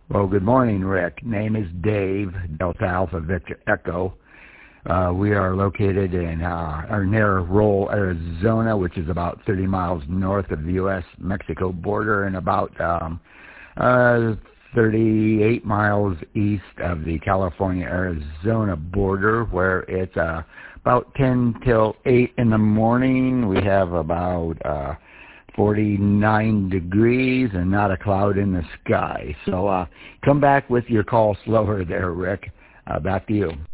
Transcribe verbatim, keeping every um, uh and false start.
Well, good morning, Rick. Name is Dave, Delta Alpha Victor Echo. Uh, we are located in uh, or near Roll, Arizona, which is about thirty miles north of the U S Mexico border and about um, uh, thirty-eight miles east of the California-Arizona border, where it's uh, about ten till eight in the morning. We have about uh, forty-nine degrees and not a cloud in the sky. So uh, come back with your call slower there, Rick. Uh, back to you.